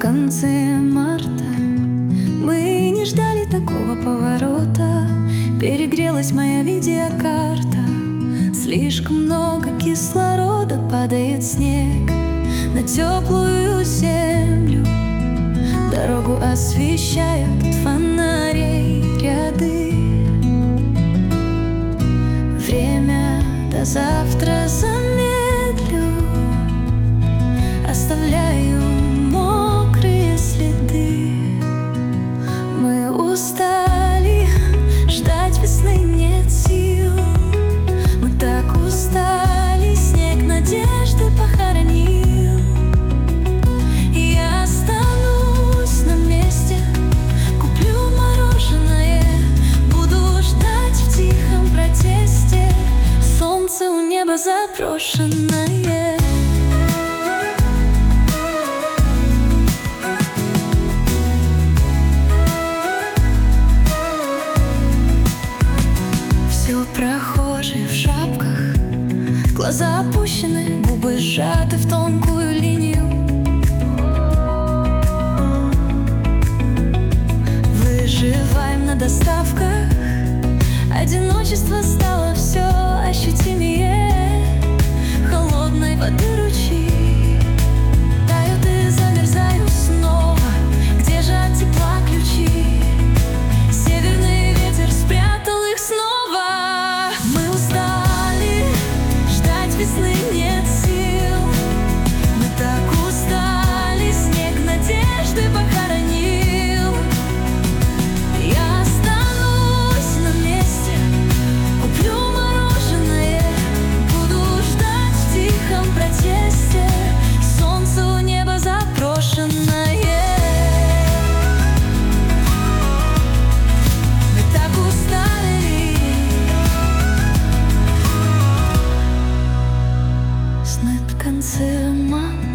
конце марта мы не ждали такого поворота. Перегрелась моя видеокарта. Слишком много кислорода, падает снег на теплую землю. Дорогу освещают фонарей ряды. Время до завтра замедлю, оставляю мокрые следы. Мы устали, ждать весны нет сил. Мы так устали, снег надежды похоронил. Я останусь на месте, куплю мороженое, буду ждать в тихом протесте. Солнце у неба запрошенное. Прохожие в шапках, глаза опущены, губы сжаты в тонкую линию. Выживаем на доставках, одиночество стало все ощутимее. Холодной воды ручьи тают и замерзаю снова. Где же от тепла ключи? Северный ветер спрятал их снова. Весны нет сил, мы так устали, снег надежды похоронил. Я останусь на месте, куплю мороженое, буду ждать в тихом протесте. Солнце у неба запрошенное. Мы так устали. В конце марта